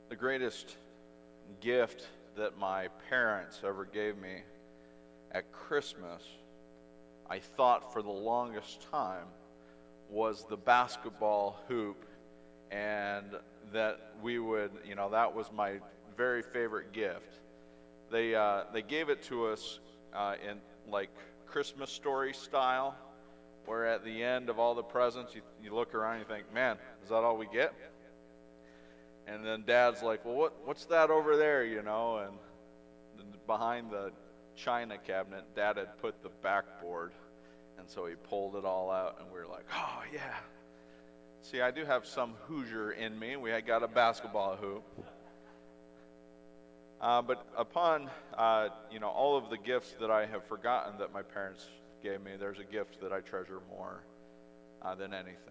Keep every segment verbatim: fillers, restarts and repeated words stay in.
The greatest gift that my parents ever gave me at Christmas, I thought for the longest time, was the basketball hoop, and that we would, you know, that was my very favorite gift. They uh, they gave it to us uh, in like Christmas story style, where at the end of all the presents, you, you look around and you think, man, is that all we get? And then Dad's like, well, what what's that over there, you know? And behind the china cabinet, Dad had put the backboard, and so he pulled it all out, and we were like, oh yeah. See, I do have some Hoosier in me. We had got a basketball hoop. Uh, but upon, uh, you know, all of the gifts that I have forgotten that my parents gave me, there's a gift that I treasure more uh, than anything.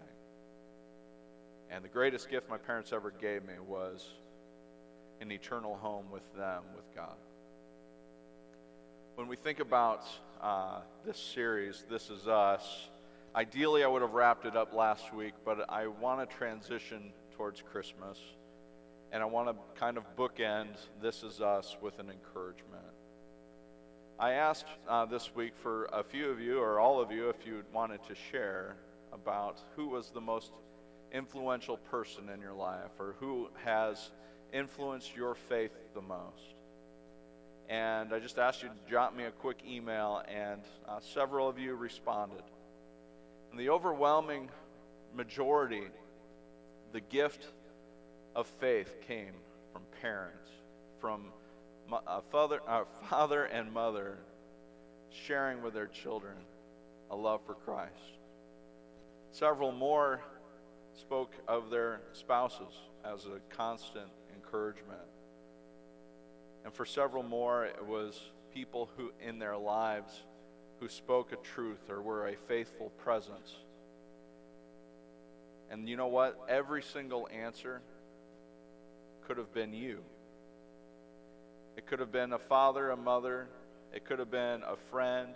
And the greatest gift my parents ever gave me was an eternal home with them, with God. When we think about uh, this series, This Is Us, ideally I would have wrapped it up last week, but I want to transition towards Christmas. And I want to kind of bookend This Is Us with an encouragement. I asked uh, this week for a few of you, or all of you, if you wanted to share about who was the most influential person in your life, or who has influenced your faith the most. And I just asked you to jot me a quick email, and uh, several of you responded. And the overwhelming majority, the gift of faith came from parents, from a father, a father and mother sharing with their children a love for Christ. Several more spoke of their spouses as a constant encouragement. And for several more, it was people who in their lives who spoke a truth or were a faithful presence. And you know what? Every single answer could have been you. It could have been a father, a mother. It could have been a friend.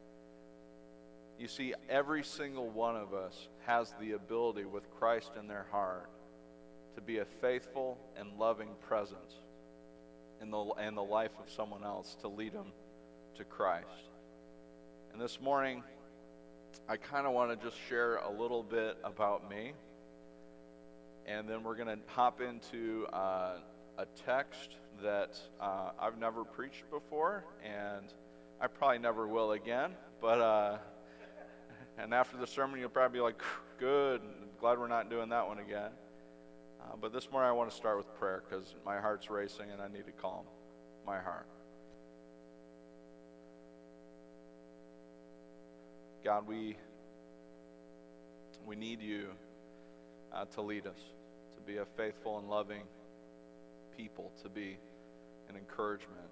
You see, every single one of us has the ability with Christ in their heart to be a faithful and loving presence in the, in the life of someone else, to lead them to Christ. And this morning, I kind of want to just share a little bit about me. And then we're going to hop into uh, a text that uh, I've never preached before, and I probably never will again. But uh, and after the sermon, you'll probably be like, "Good, glad we're not doing that one again." Uh, but this morning, I want to start with prayer because my heart's racing, and I need to calm my heart. God, we we need you uh, to lead us, to be a faithful and loving people, to be an encouragement.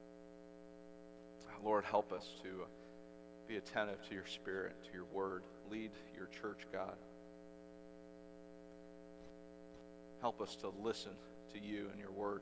Lord, help us to be attentive to your Spirit, to your word. Lead your church, God. Help us to listen to you and your word.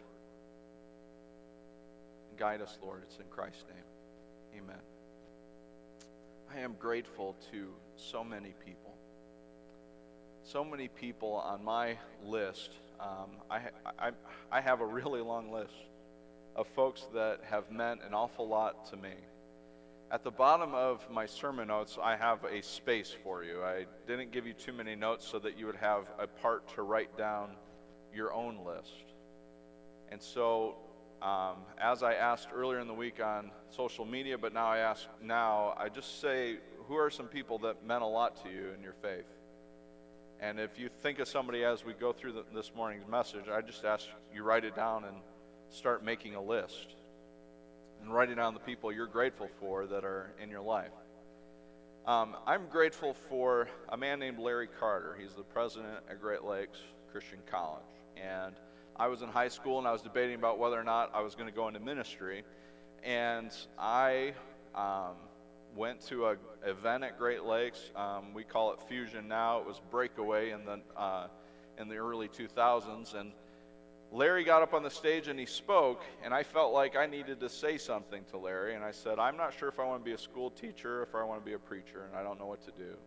And guide us, Lord. It's in Christ's name. Amen. I am grateful to so many people. So many people on my list. Um, I, I, I have a really long list of folks that have meant an awful lot to me. At the bottom of my sermon notes, I have a space for you. I didn't give you too many notes so that you would have a part to write down your own list. And so, um, as I asked earlier in the week on social media, but now I ask now, I just say, who are some people that meant a lot to you in your faith? And if you think of somebody as we go through the, this morning's message, I just ask you write it down and start making a list. And writing down the people you're grateful for that are in your life. Um, I'm grateful for a man named Larry Carter. He's the president at Great Lakes Christian College. And I was in high school and I was debating about whether or not I was going to go into ministry. And I um, went to an event at Great Lakes. Um, we call it Fusion now. It was Breakaway in the uh, in the early two thousands. And Larry got up on the stage and he spoke, and I felt like I needed to say something to Larry, and I said, I'm not sure if I want to be a school teacher or if I want to be a preacher, and I don't know what to do.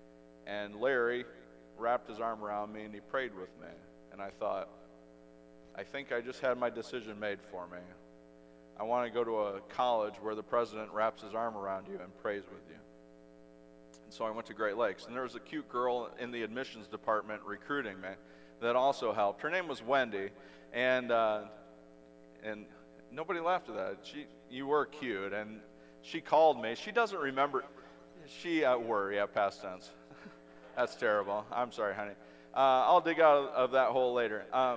And Larry wrapped his arm around me and he prayed with me, and I thought, I think I just had my decision made for me. I want to go to a college where the president wraps his arm around you and prays with you. And so I went to Great Lakes, and there was a cute girl in the admissions department recruiting me that also helped. Her name was Wendy, and uh, and nobody laughed at that. She, you were cute, and she called me. She doesn't remember. She uh, were, yeah, past tense. That's terrible. I'm sorry, honey. Uh, I'll dig out of that hole later. Um,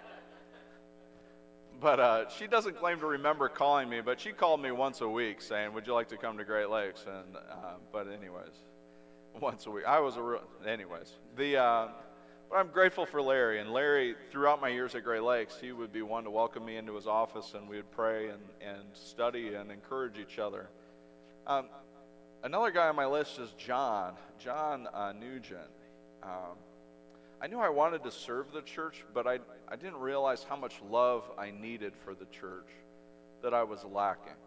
But uh, she doesn't claim to remember calling me, but she called me once a week saying, would you like to come to Great Lakes? And uh, But anyways, once a week. I was a real, anyways. The, uh, but I'm grateful for Larry. And Larry, throughout my years at Great Lakes, he would be one to welcome me into his office, and we would pray and, and study and encourage each other. Um, another guy on my list is John, John uh, Nugent. Um, I knew I wanted to serve the church, but I, I didn't realize how much love I needed for the church that I was lacking.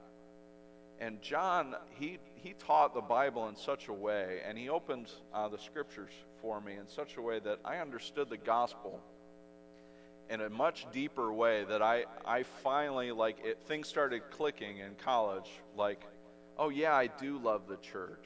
And John, he, he taught the Bible in such a way, and he opened uh, the scriptures for me in such a way that I understood the gospel in a much deeper way, that I, I finally, like, it, things started clicking in college, like, oh yeah, I do love the church.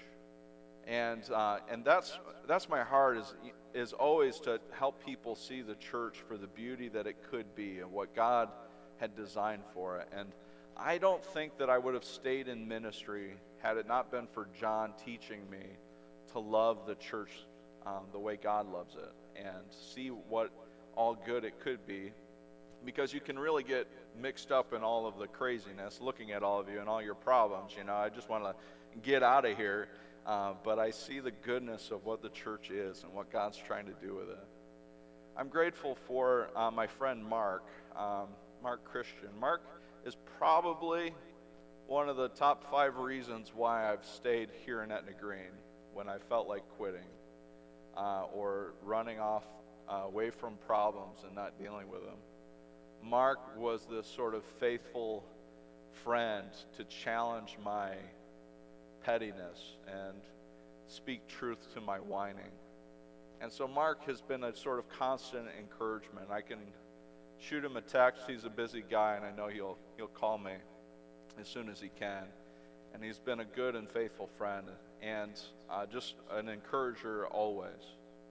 And uh, and that's that's my heart, is is always to help people see the church for the beauty that it could be and what God had designed for it. And I don't think that I would have stayed in ministry had it not been for John teaching me to love the church um, the way God loves it, and see what all good it could be. Because you can really get mixed up in all of the craziness, looking at all of you and all your problems. You know, I just want to get out of here. Uh, but I see the goodness of what the church is and what God's trying to do with it. I'm grateful for uh, my friend Mark, um, Mark Christian. Mark is probably one of the top five reasons why I've stayed here in Etna Green when I felt like quitting uh, or running off uh, away from problems and not dealing with them. Mark was this sort of faithful friend to challenge my pettiness and speak truth to my whining. And so Mark has been a sort of constant encouragement. I can shoot him a text. He's a busy guy, and I know he'll he'll call me as soon as he can. And he's been a good and faithful friend, and uh, just an encourager always.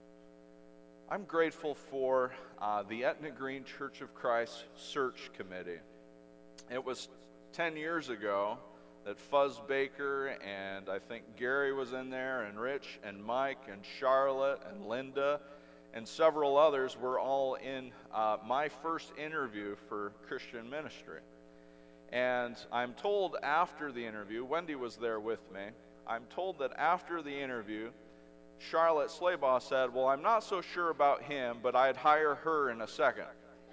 I'm grateful for uh, the Etna Green Church of Christ Search Committee. It was ten years ago that Fuzz Baker and I think Gary was in there, and Rich and Mike and Charlotte and Linda and several others were all in uh, my first interview for Christian ministry. And I'm told after the interview, Wendy was there with me, I'm told that after the interview, Charlotte Slaybaugh said, well, I'm not so sure about him, but I'd hire her in a second.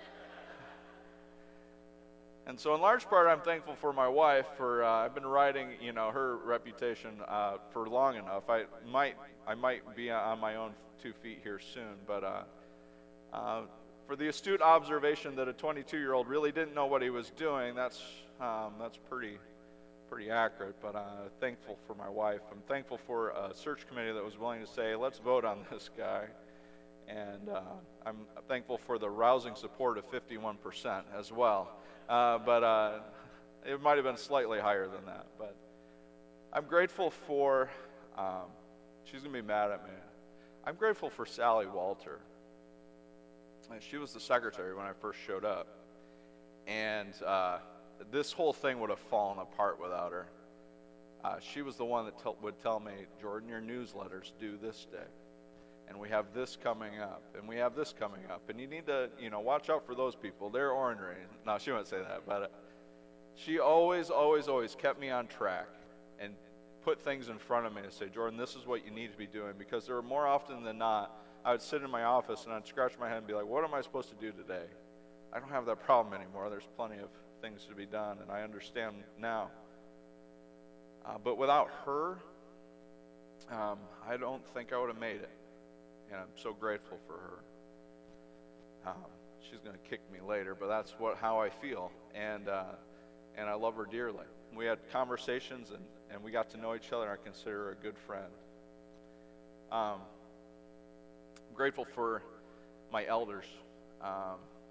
And so in large part, I'm thankful for my wife for, uh, I've been riding, you know, her reputation uh, for long enough. I might I might be on my own two feet here soon, but uh, uh, for the astute observation that a twenty-two-year-old really didn't know what he was doing, that's um, that's pretty pretty accurate. But uh, thankful for my wife. I'm thankful for a search committee that was willing to say, let's vote on this guy. And uh, I'm thankful for the rousing support of fifty-one percent as well. Uh, but uh, it might have been slightly higher than that. But I'm grateful for, um, she's going to be mad at me. I'm grateful for Sally Walter. And she was the secretary when I first showed up. And uh, this whole thing would have fallen apart without her. Uh, she was the one that t- would tell me, Jordan, your newsletters due this day. And we have this coming up, and we have this coming up, and you need to, you know, watch out for those people. They're ornery. No, she wouldn't say that, but uh, she always, always, always kept me on track and put things in front of me to say, Jordan, this is what you need to be doing, because there were more often than not, I would sit in my office and I'd scratch my head and be like, what am I supposed to do today? I don't have that problem anymore. There's plenty of things to be done, and I understand now. Uh, but without her, um, I don't think I would have made it. And I'm so grateful for her. Um, she's going to kick me later, but that's what how I feel, and uh, and I love her dearly. We had conversations, and, and we got to know each other, and I consider her a good friend. Um, I'm grateful for my elders, um,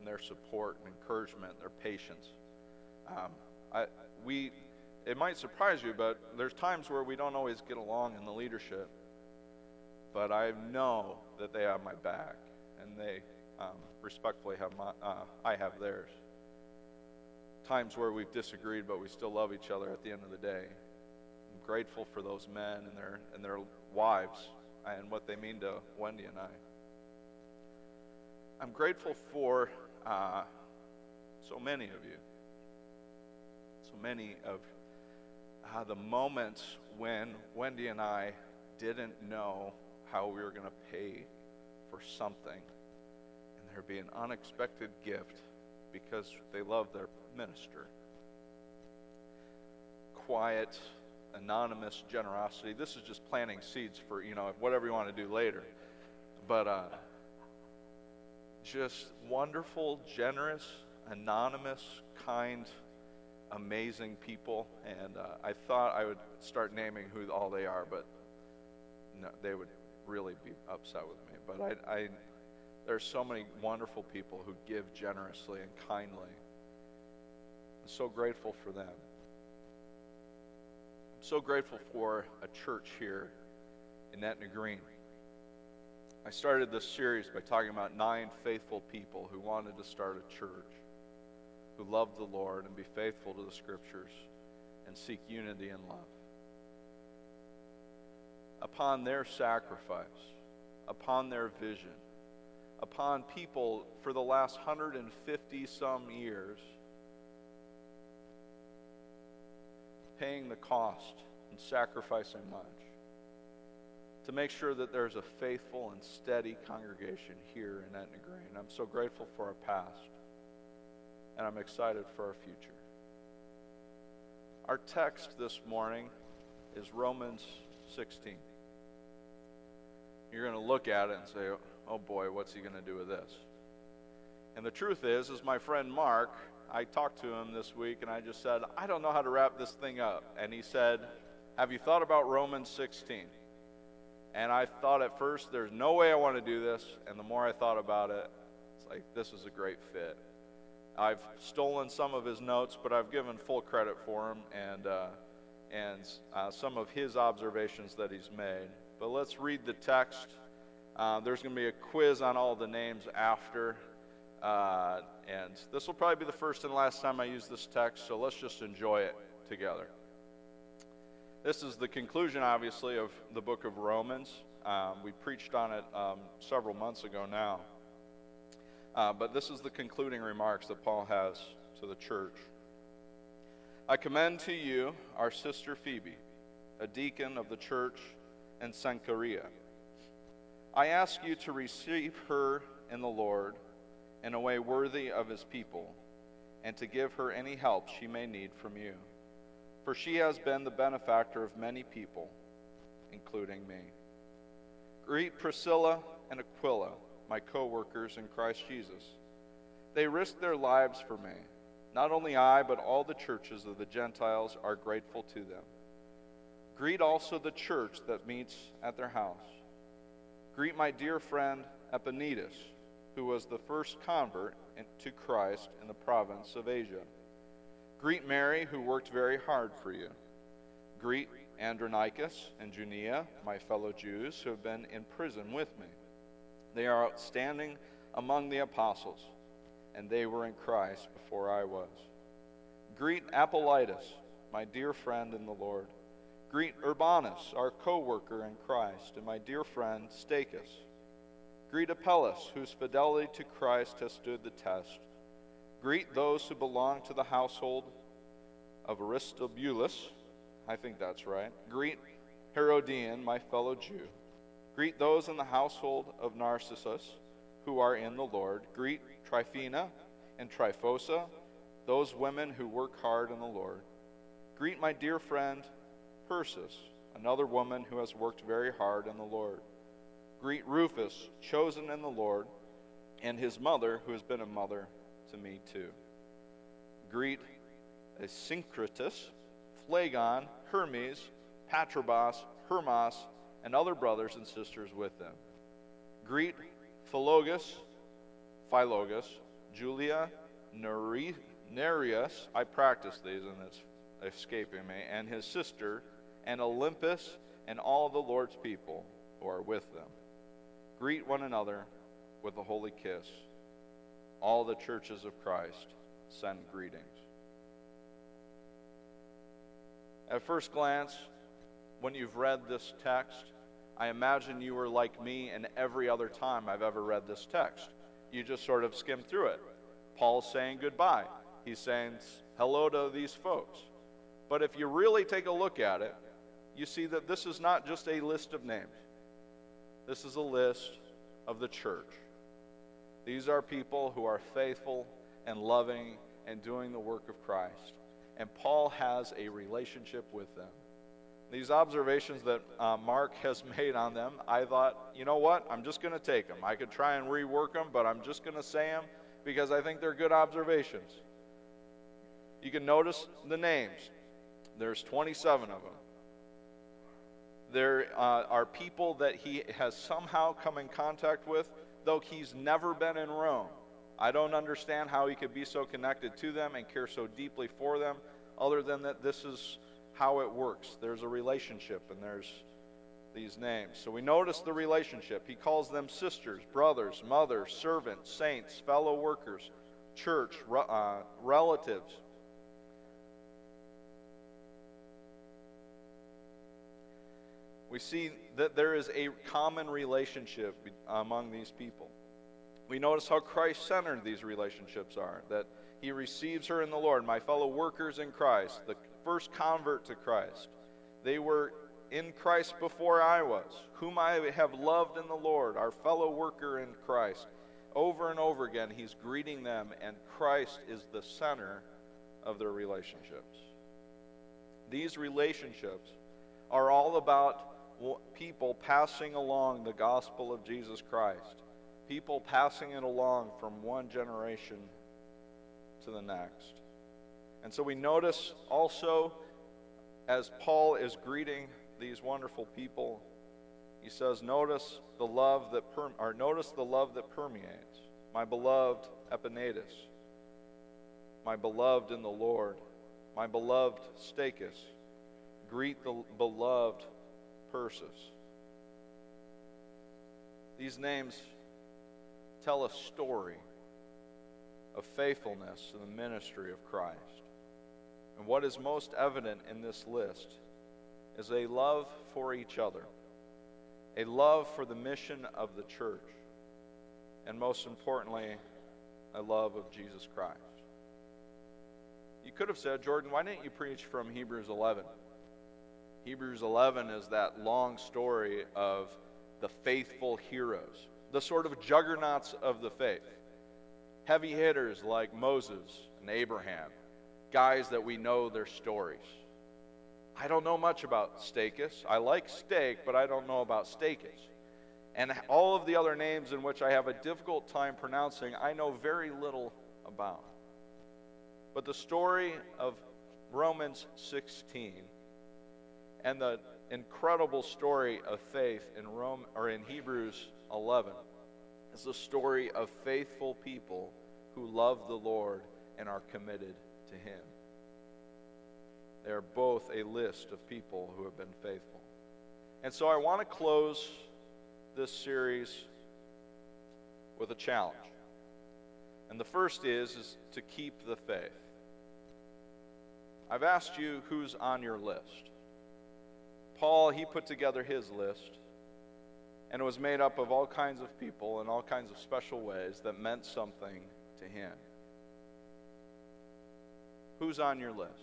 and their support and encouragement, and their patience. Um, I, we, it might surprise you, but there's times where we don't always get along in the leadership. But I know that they have my back, and they um, respectfully have my, uh, I have theirs. Times where we've disagreed, but we still love each other at the end of the day. I'm grateful for those men and their and their wives and what they mean to Wendy and I. I'm grateful for uh, so many of you. So many of uh, the moments when Wendy and I didn't know how we were going to pay for something, and there'd be an unexpected gift because they love their minister. Quiet, anonymous generosity. This is just planting seeds for, you know, whatever you want to do later. But uh, just wonderful, generous, anonymous, kind, amazing people. And uh, I thought I would start naming who all they are, but no, they would really be upset with me. But I, I there's so many wonderful people who give generously and kindly. I'm so grateful for them. I'm so grateful for a church here in Etna Green. I started this series by talking about nine faithful people who wanted to start a church, who loved the Lord and be faithful to the Scriptures and seek unity and love. Upon their sacrifice, upon their vision, upon people for the last one hundred fifty some years paying the cost and sacrificing much to make sure that there's a faithful and steady congregation here in Etna Green. I'm so grateful for our past, and I'm excited for our future. Our text this morning is Romans sixteen. You're going to look at it and say, oh boy, what's he going to do with this? And the truth is, is my friend Mark, I talked to him this week, and I just said, I don't know how to wrap this thing up. And he said, have you thought about Romans sixteen? And I thought at first, there's no way I want to do this. And the more I thought about it, it's like, this is a great fit. I've stolen some of his notes, but I've given full credit for him and, uh, and uh, some of his observations that he's made. But let's read the text. Uh, there's going to be a quiz on all the names after. Uh, and this will probably be the first and last time I use this text, so let's just enjoy it together. This is the conclusion, obviously, of the book of Romans. Um, we preached on it um, several months ago now. Uh, but this is the concluding remarks that Paul has to the church. I commend to you our sister Phoebe, a deacon of the church in Cenchrea. I ask you to receive her in the Lord in a way worthy of his people, and to give her any help she may need from you. For she has been the benefactor of many people, including me. Greet Priscilla and Aquila, my co-workers in Christ Jesus. They risked their lives for me. Not only I, but all the churches of the Gentiles are grateful to them. Greet also the church that meets at their house. Greet my dear friend Epaenetus, who was the first convert to Christ in the province of Asia. Greet Mary, who worked very hard for you. Greet Andronicus and Junia, my fellow Jews, who have been in prison with me. They are outstanding among the apostles, and they were in Christ before I was. Greet Apollitus, my dear friend in the Lord. Greet Urbanus, our co-worker in Christ, and my dear friend Stachys. Greet Apelles, whose fidelity to Christ has stood the test. Greet those who belong to the household of Aristobulus. I think that's right. Greet Herodian, my fellow Jew. Greet those in the household of Narcissus who are in the Lord. Greet Tryphena and Tryphosa, those women who work hard in the Lord. Greet my dear friend Persis, another woman who has worked very hard in the Lord. Greet Rufus, chosen in the Lord, and his mother, who has been a mother to me too. Greet Asyncritus, Phlegon, Hermes, Patrobas, Hermas, and other brothers and sisters with them. Greet Philologus, Philologus, Julia Neri- Nereus, I practiced these and it's escaping me, and his sister, and Olympus, and all the Lord's people who are with them. Greet one another with a holy kiss. All the churches of Christ send greetings. At first glance, when you've read this text, I imagine you were like me and every other time I've ever read this text. You just sort of skim through it. Paul's saying goodbye. He's saying hello to these folks. But if you really take a look at it, you see that this is not just a list of names. This is a list of the church. These are people who are faithful and loving and doing the work of Christ. And Paul has a relationship with them. These observations that uh, Mark has made on them, I thought, you know what? I'm just going to take them. I could try and rework them, but I'm just going to say them because I think they're good observations. You can notice the names. There's twenty-seven of them. There uh, are people that he has somehow come in contact with, though he's never been in Rome. I don't understand how he could be so connected to them and care so deeply for them, other than that this is how it works. There's a relationship, and there's these names. So we notice the relationship. He calls them sisters, brothers, mothers, servants, saints, fellow workers, church, uh, relatives. We see that there is a common relationship among these people. We notice how Christ-centered these relationships are, that he receives her in the Lord, my fellow workers in Christ, the first convert to Christ. They were in Christ before I was, whom I have loved in the Lord, our fellow worker in Christ. Over and over again, he's greeting them, and Christ is the center of their relationships. These relationships are all about people passing along the gospel of Jesus Christ, people passing it along from one generation to the next. And so we notice also, as Paul is greeting these wonderful people, he says, "Notice the love that per- or notice the love that permeates. My beloved Epaenetus, my beloved in the Lord, my beloved Stachys, greet the beloved Persis." These names tell a story of faithfulness to the ministry of Christ. And what is most evident in this list is a love for each other, a love for the mission of the church, and most importantly, a love of Jesus Christ. You could have said, Jordan, why didn't you preach from Hebrews eleven? Hebrews eleven is that long story of the faithful heroes, the sort of juggernauts of the faith. Heavy hitters like Moses and Abraham, guys that we know their stories. I don't know much about Stachys. I like steak, but I don't know about Stachys. And all of the other names in which I have a difficult time pronouncing, I know very little about. But the story of Romans sixteen and the incredible story of faith in Rome or in Hebrews eleven is the story of faithful people who love the Lord and are committed to him. They are both a list of people who have been faithful. And so I want to close this series with a challenge. And the first is, is to keep the faith. I've asked you who's on your list. Paul, he put together his list, and it was made up of all kinds of people in all kinds of special ways that meant something to him. Who's on your list?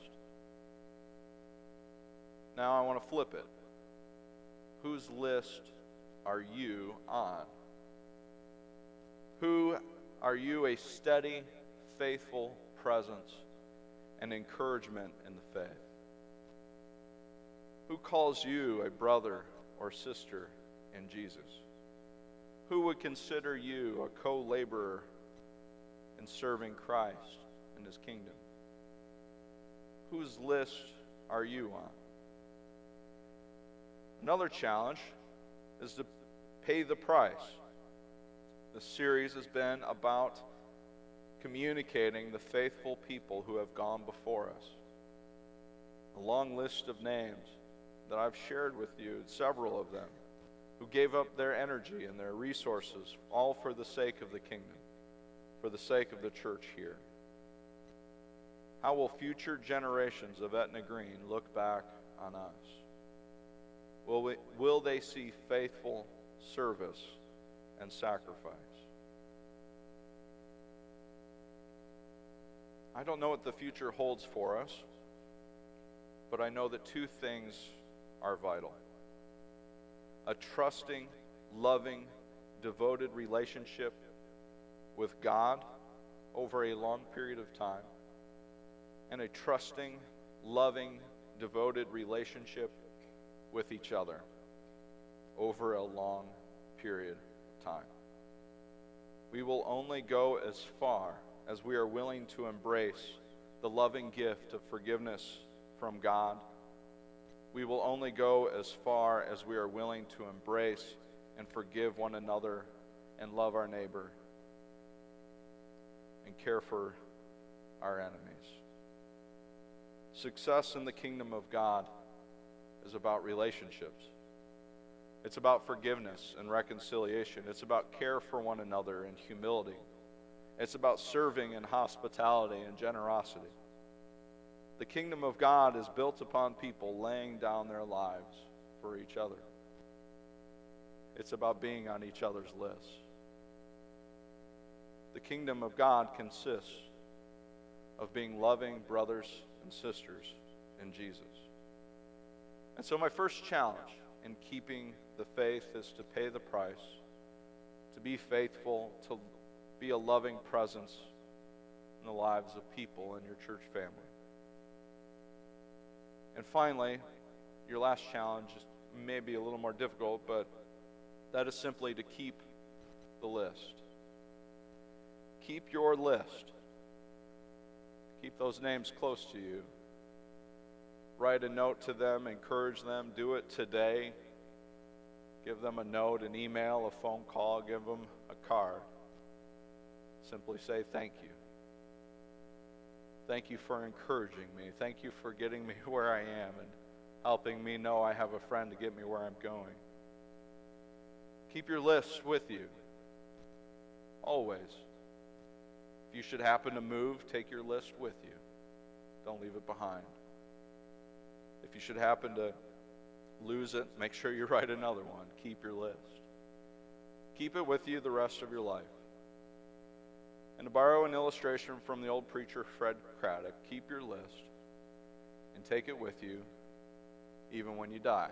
Now I want to flip it. Whose list are you on? Who are you a steady, faithful presence and encouragement in the faith? Who calls you a brother or sister in Jesus? Who would consider you a co-laborer in serving Christ and his kingdom? Whose list are you on? Another challenge is to pay the price. This series has been about communicating the faithful people who have gone before us. A long list of names that I've shared with you, several of them, who gave up their energy and their resources, all for the sake of the kingdom, for the sake of the church here. How will future generations of Etna Green look back on us? Will, we, will they see faithful service and sacrifice? I don't know what the future holds for us, but I know that two things are vital. A trusting, loving, devoted relationship with God over a long period of time, and a trusting, loving, devoted relationship with each other over a long period of time. We will only go as far as we are willing to embrace the loving gift of forgiveness from God. We will only go as far as we are willing to embrace and forgive one another and love our neighbor and care for our enemies. Success in the kingdom of God is about relationships. It's about forgiveness and reconciliation. It's about care for one another and humility. It's about serving and hospitality and generosity. The kingdom of God is built upon people laying down their lives for each other. It's about being on each other's lists. The kingdom of God consists of being loving brothers and sisters in Jesus. And so my first challenge in keeping the faith is to pay the price, to be faithful, to be a loving presence in the lives of people in your church family. And finally, your last challenge is maybe a little more difficult, but that is simply to keep the list. Keep your list. Keep those names close to you. Write a note to them, encourage them, do it today. Give them a note, an email, a phone call, give them a card. Simply say thank you. Thank you for encouraging me. Thank you for getting me where I am and helping me know I have a friend to get me where I'm going. Keep your list with you. Always. If you should happen to move, take your list with you. Don't leave it behind. If you should happen to lose it, make sure you write another one. Keep your list. Keep it with you the rest of your life. And to borrow an illustration from the old preacher Fred Craddock, keep your list and take it with you even when you die.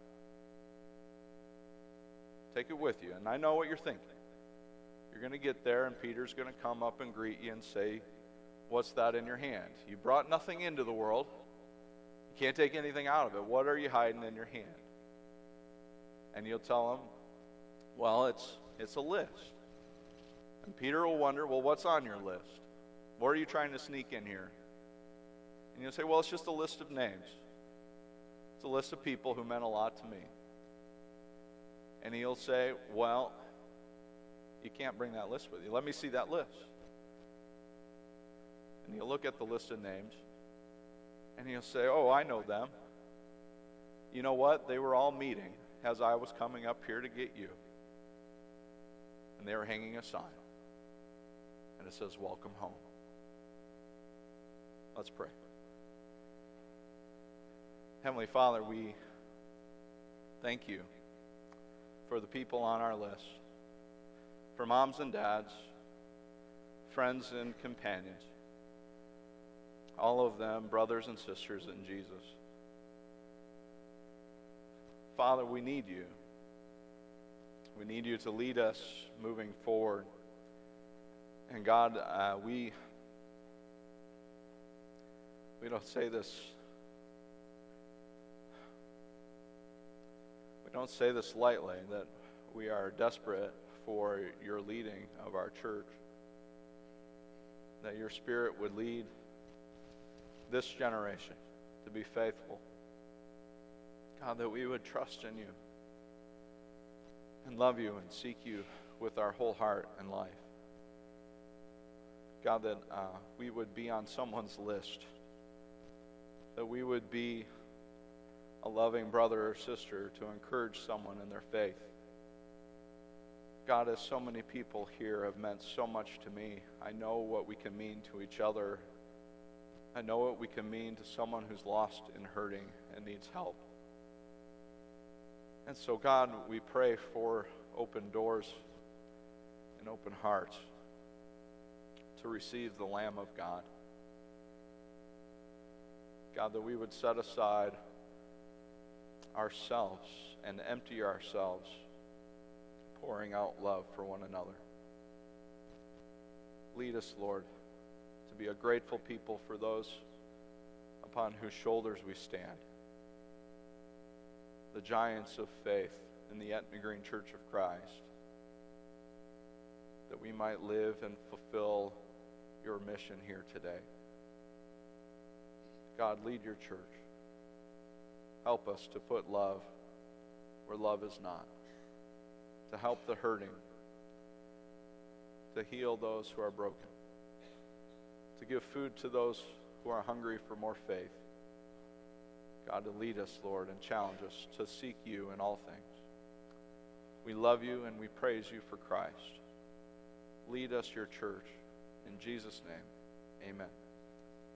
Take it with you. And I know what you're thinking. You're going to get there and Peter's going to come up and greet you and say, "What's that in your hand? You brought nothing into the world. You can't take anything out of it. What are you hiding in your hand?" And you'll tell him, "Well, it's it's a list." And Peter will wonder, "Well, what's on your list? What are you trying to sneak in here?" And you'll say, "Well, it's just a list of names. It's a list of people who meant a lot to me." And he'll say, "Well, you can't bring that list with you. Let me see that list." And he'll look at the list of names, and he'll say, "Oh, I know them. You know what? They were all meeting as I was coming up here to get you. And they were hanging a sign. And it says, 'Welcome home.'" Let's pray. Heavenly Father, we thank you for the people on our list, for moms and dads, friends and companions, all of them brothers and sisters in Jesus. Father, we need you. We need you to lead us moving forward. And God, uh, we we don't say this we don't say this lightly, that we are desperate for your leading of our church, that your Spirit would lead this generation to be faithful. God, that we would trust in you and love you and seek you with our whole heart and life. God, that uh, we would be on someone's list, that we would be a loving brother or sister to encourage someone in their faith. God, as so many people here have meant so much to me, I know what we can mean to each other. I know what we can mean to someone who's lost and hurting and needs help. And so, God, we pray for open doors and open hearts to receive the Lamb of God. God, that we would set aside ourselves and empty ourselves, pouring out love for one another. Lead us, Lord, to be a grateful people for those upon whose shoulders we stand. The giants of faith in the Etna Green Church of Christ, that we might live and fulfill your mission here today. God, lead your church. Help us to put love where love is not, to help the hurting, to heal those who are broken, to give food to those who are hungry for more faith. God, to lead us, Lord, and challenge us to seek you in all things. We love you and we praise you for Christ. Lead us, your church. In Jesus' name, amen.